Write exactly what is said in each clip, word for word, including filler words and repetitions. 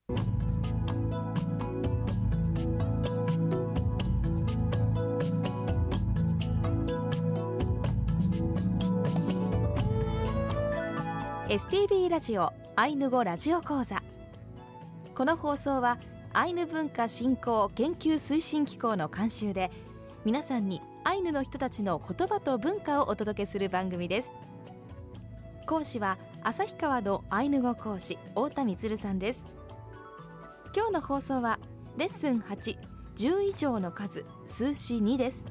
エスティービー ラジオアイヌ語ラジオ講座。この放送はアイヌ文化振興研究推進機構の監修で、皆さんにアイヌの人たちの言葉と文化をお届けする番組です。講師は旭川のアイヌ語講師太田充さんです。今日の放送はレッスンはち、じゅう以上の数数詞にです。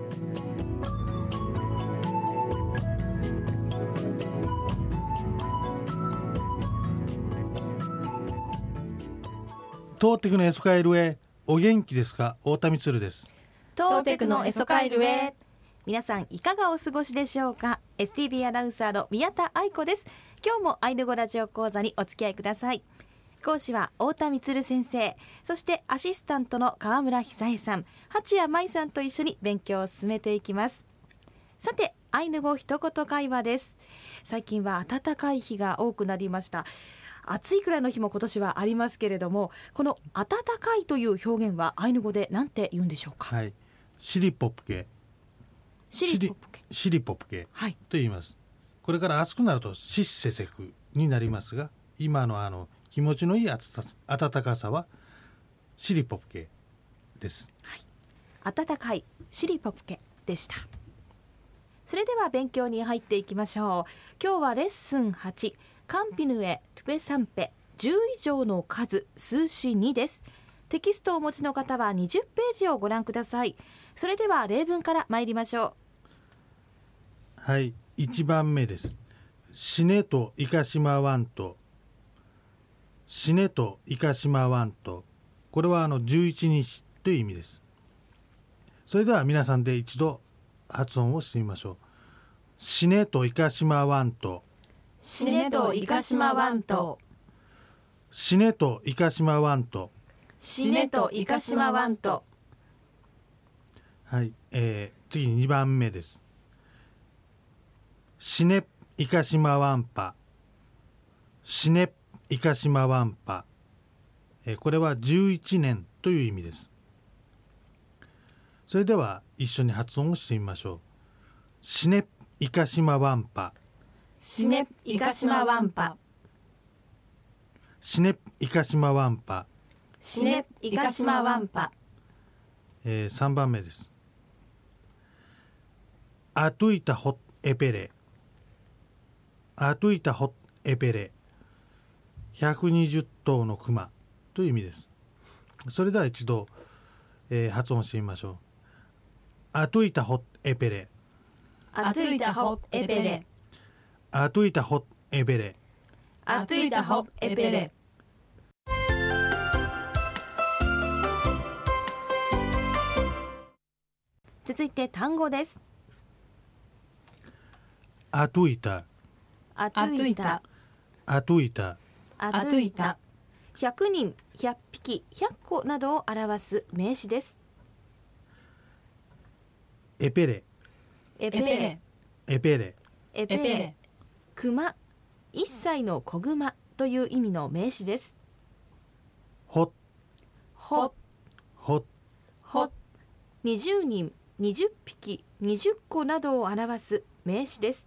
トーテクのエソカエルへお元気ですか？太田充です。 トーテクのエソカエルへ、皆さんいかがお過ごしでしょうか？ エスティービー アナウンサーの宮田愛子です。今日もアイヌ語ラジオ講座にお付き合いください。講師は太田充先生、そしてアシスタントの川村久恵さん、八谷舞さんと一緒に勉強を進めていきます。さて、アイヌ語一言会話です。最近は暖かい日が多くなりました。暑いくらいの日も今年はありますけれども、この暖かいという表現はアイヌ語で何て言うんでしょうか？ はい、シリポプケシリポプケシリポプケはいと言います。これから暑くなるとシッセセクになりますが、今のあの気持ちのいい暖かさはシリポプケです。 はい、暖かいシリポプケでした。それでは勉強に入っていきましょう。今日はレッスンはち、カンピヌエトゥペサンペ、じゅう以上の数数詞にです。テキストをお持ちの方はにじゅっページをご覧ください。それでは例文から参りましょう。 はい、いちばんめです。死ねといかしまわんと、死ねといかしまわんと、これはあのじゅういちにちという意味です。それでは皆さんで一度発音をしてみましょう。死ねといかしまわんと、 死ねといかしまわんと、 死ねといかしまわんと、 死ねといかしまわんと。 はい、えー、次ににばんめです。死ねいかしまわんぱ、死ねいかしまわんぱ、えー、これはじゅういちねんという意味です。それでは一緒に発音をしてみましょう。死ねいかしまわんぱ、 死ねいかしまわんぱ、 死ねいかしまわんぱ、 死ねいかしまわんぱ。 えー、さんばんめです。あといたほエペレ、あといたほエペレ、ひゃくにじゅっとうのクマという意味です。それでは一度、えー、発音してみましょう。あといたほエペレ、 あといたほエペレ、 あといたほエペレ、 あといたほエペレ。続いて単語です。 あといた、 あといた、 あといた、 あといた、ひゃくにん、ひゃっぴき、ひゃっこなどを表す名詞です。 エペレ、 エペレ、 エペレ、 エペレ、クマ、一歳の子グマという意味の名詞です。 ほ、 ほ、 ほ、 ほ、にじゅうにん、にじゅっぴき、にじゅっこなどを表す名詞です。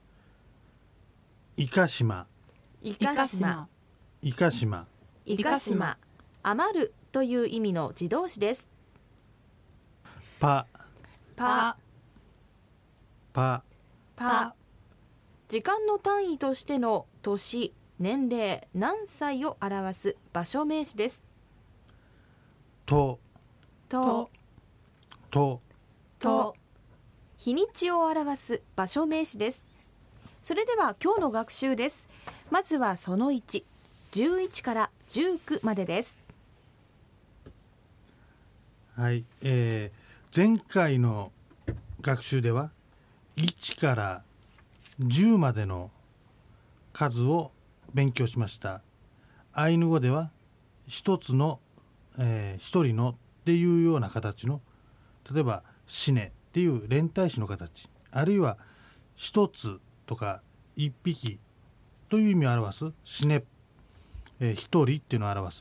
いかしま、 いかしま、 いかしま、 いかしま、余るという意味の自動詞です。 パ、 パ、 パ、 パ、時間の単位としての年、年齢、何歳を表す場所名詞です。 と、 と、 と、 と、日にちを表す場所名詞です。それでは今日の学習です。まずはそのいち、じゅういちからじゅうきゅうまでです。 はい、えー、前回の学習ではいちからじゅうまでの数を勉強しました。アイヌ語では一つの、えー、一人のっていうような形の、例えば死ねっていう連体詞の形、あるいは一つとか一匹という意味を表す死ね、えー、一人っていうのを表す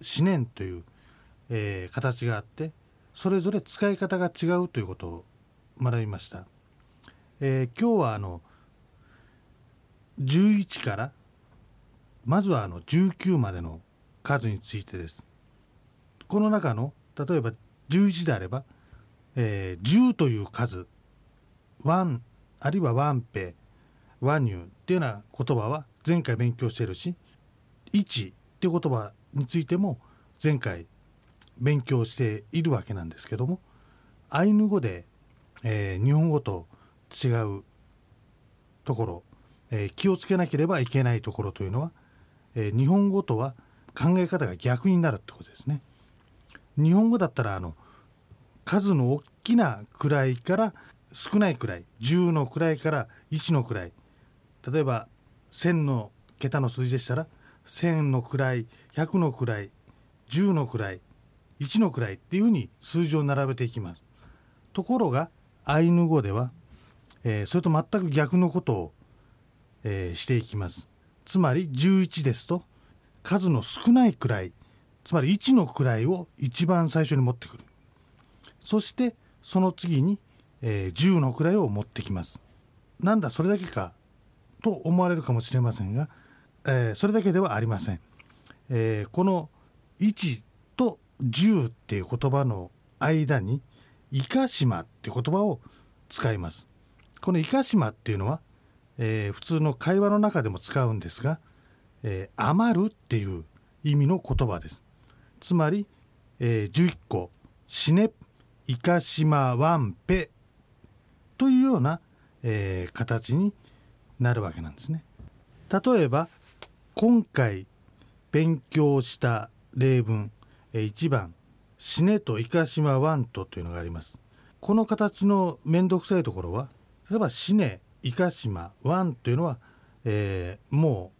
思念という、えー、形があって、それぞれ使い方が違うということを学びました。えー、今日はあのじゅういちからまずはあのじゅうきゅうまでの数についてです。この中の例えばじゅういちであれば、えー、じゅうという数、ワンあるいはワンペ、ワニューっていうような言葉は前回勉強しているし、いちっていう言葉についても前回勉強しているわけなんですけども、アイヌ語で、えー、日本語と違うところ、えー、気をつけなければいけないところというのは、えー、日本語とは考え方が逆になるってことですね。日本語だったらあの数の大きな位から少ない位、じゅうの位からいちの位、例えばせんの桁の数字でしたらせんの位、ひゃくの位、じゅうの位、いちの位っていうふうに数字を並べていきます。ところがアイヌ語では、えー、それと全く逆のことを、えー、していきます。つまりじゅういちですと数の少ない位、つまりいちの位を一番最初に持ってくる。そしてその次に、えー、じゅうの位を持ってきます。なんだそれだけかと思われるかもしれませんが、えー、それだけではありません。えー、このいちとじゅうっていう言葉の間にいかしまっていう言葉を使います。このいかしまっていうのは、えー、普通の会話の中でも使うんですが、えー、余るっていう意味の言葉です。つまり、えー、じゅういっこしね、いかしまわんぺというような、えー、形になるわけなんですね。例えば今回勉強した例文、えー、いちばんしねといかしまわんとというのがあります。この形のめんどくさいところは、例えばしね、いかしま、わんというのは、えー、も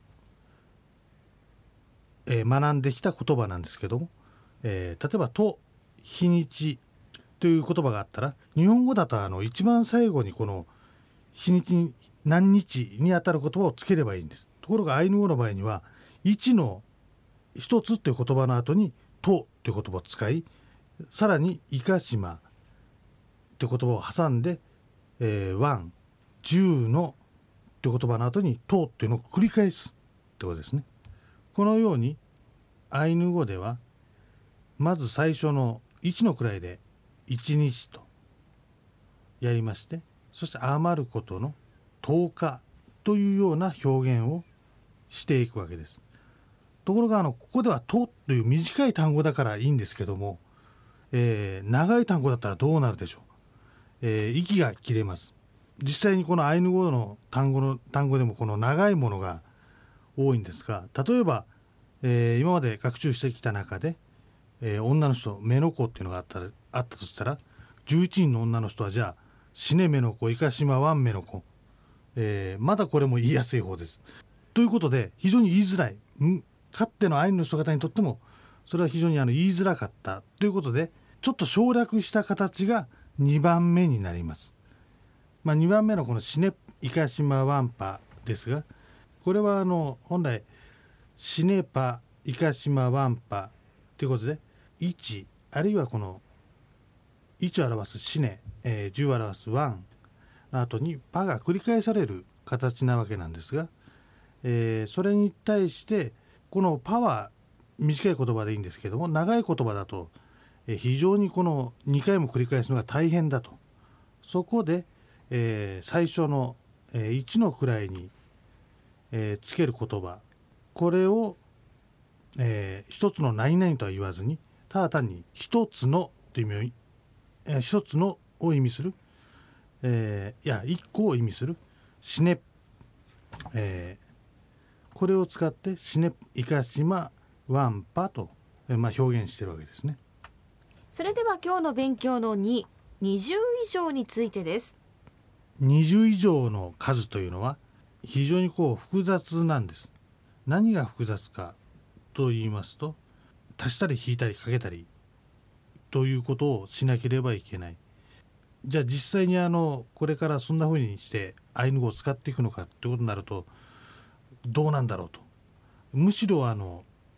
う、えー、学んできた言葉なんですけども、えー、例えばと、日にちという言葉があったら、日本語だとあの一番最後にこの日にちに何日にあたる言葉をつければいいんです。ところがアイヌ語の場合にはいちの一つという言葉の後にとという言葉を使い、さらにいかしまという言葉を挟んで、えー、ワン、じゅうのという言葉の後にとというのを繰り返すということですね。このようにアイヌ語ではまず最初のいちの位でいちにちとやりまして、そして余ることのとおかというような表現をしていくわけです。ところがあのここではとという短い単語だからいいんですけども、えー、長い単語だったらどうなるでしょう。えー、息が切れます。実際にこのアイヌ語の単語の単語でもこの長いものが多いんですが、例えば、えー、今まで学習してきた中で、えー、女の人目の子っていうのがあったらあったとしたら、じゅういちにんの女の人はじゃあ死ね目の子、いかしまわん目の子、えー、まだこれも言いやすい方です。ということで非常に言いづらい、んかつてのアイヌの人方にとってもそれは非常にあの言いづらかったということで、ちょっと省略した形がにばんめになります。まあ、にばんめのこの死ねいかしまわんぱですが、これはあの本来死ねぱいかしまわんぱということでいちあるいはこのいちを表す死ね、えー、じゅうを表すワンの後にパが繰り返される形なわけなんですが、えー、それに対してこのパは短い言葉でいいんですけども、長い言葉だと非常にこのにかいも繰り返すのが大変だと。そこで、えー、最初の、えー、いちの位に、えー、つける言葉、これを、えー、一つの何々とは言わずに、ただ単に一つのという意味を、えー、一つのを意味する、えー、いや一個を意味するしね、えー、これを使ってしねいかしまわんぱと、えーまあ、表現しているわけですね。 それでは今日の勉強のに、にじゅう以上についてです。 にじゅう以上の数というのは非常にこう複雑なんです。何が複雑かと言いますと、足したり引いたりかけたりということをしなければいけない。じゃあ実際にあのこれからそんな風にしてアイヌ語を使っていくのかということになるとどうなんだろうと。むしろあの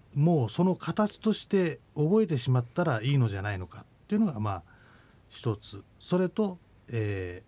もうその形として覚えてしまったらいいのじゃないのかっていうのがまあ一つ。それと、え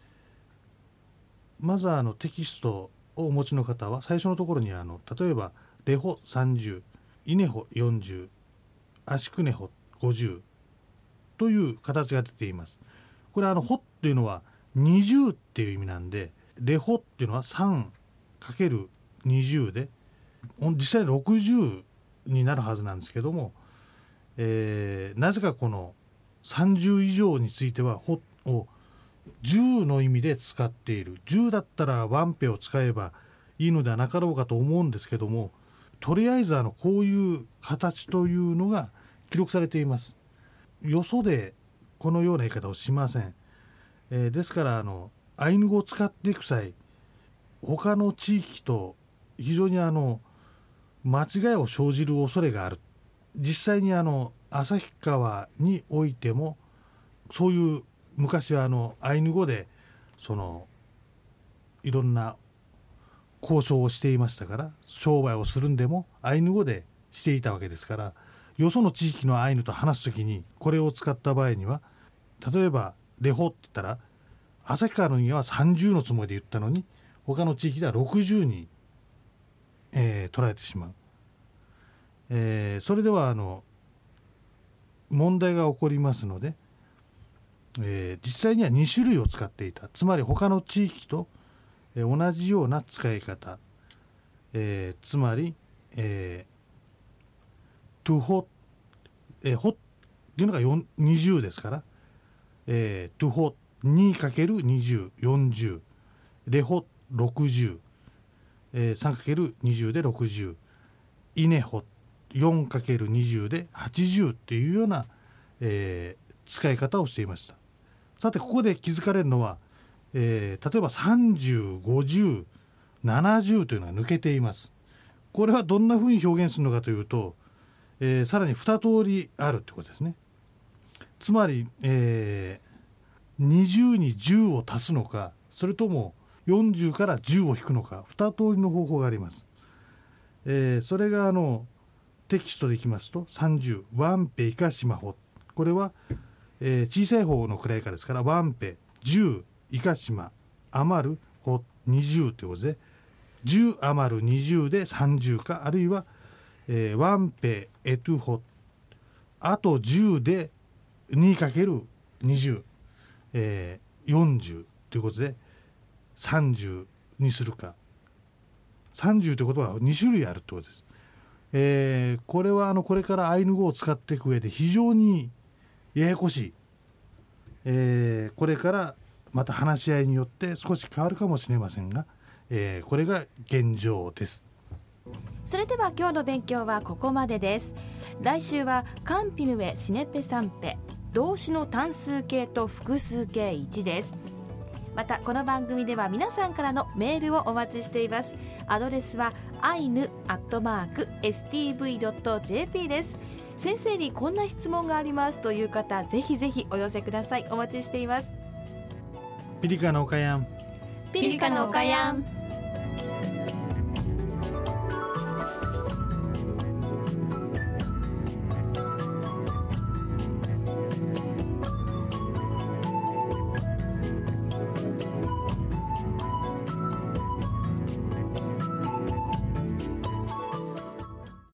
ー、まずあのテキストをお持ちの方は最初のところにあの例えばレホさんじゅう、イネホよんじゅう、アシクネホごじゅうという形が出ています。これあのホっていうのはにじゅうっていう意味なんで、レホっていうのは さんかけるにじゅう で実際にろくじゅうになるはずなんですけども、えー、なぜかこのさんじゅう以上についてはホをじゅうの意味で使っている。じゅうだったらワンペを使えばいいのではなかろうかと思うんですけども、とりあえずあのこういう形というのが記録されています。よそでこのような言い方をしません。えー、ですからあのアイヌ語を使っていく際、他の地域と非常にあの間違いを生じる恐れがある。実際にあの旭川においてもそういう昔はあのアイヌ語でそのいろんな交渉をしていましたから、商売をするんでもアイヌ語でしていたわけですから、よその地域のアイヌと話すときにこれを使った場合には、例えばレホって言ったら旭川の人間はさんじゅうのつもりで言ったのに他の地域ではろくじゅうに、えー、捉えてしまう。えー、それではあの問題が起こりますので、えー、実際にはに種類を使っていた。つまり他の地域と、えー、同じような使い方、えー、つまり、えー、トゥホ、えー、ホっていうのがにじゅうですから、えー、トゥホ にかけるにじゅう、よんじゅう、レホろくじゅう、えー、さんかけるにじゅう でろくじゅう、イネホ よんかけるにじゅう ではちじゅうっていうような、えー、使い方をしていました。さてここで気づかれるのは、えー、例えばさんじゅう、ごじゅう、ななじゅうというのが抜けています。これはどんなふうに表現するのかというと、えー、さらにに通りあるということですね。つまり、えー、にじゅうにじゅうを足すのか、それともよんじゅうからじゅうを引くのか、に通りの方法があります。えー、それがあのテキストでいきますと、さんじゅう、ワンペイカシマホ、これは、えー、小さい方の位かですから、ワンペ、じゅう、イカシマ、余る、ホ、にじゅうということで、じゅう余るにじゅうでさんじゅうか、あるいは、えー、ワンペ、エトゥホ、あとじゅうで にかけるにじゅう、えー、よんじゅうということでさんじゅうにするか。さんじゅうということはに種類あるということです。えー、これはあのこれからアイヌ語を使っていく上で非常にややこしい、えー、これからまた話し合いによって少し変わるかもしれませんが、えー、これが現状です。 それでは今日の勉強はここまでです。来週はカンピヌエシネペサンペ、動詞の単数形と複数形いちです。またこの番組では皆さんからのメールをお待ちしています。アドレスはアイヌアットマークエスティーブイドットジェーピー です。先生にこんな質問がありますという方、ぜひぜひお寄せください。お待ちしています。 ピリカのおかやん、 ピリカのおかやん。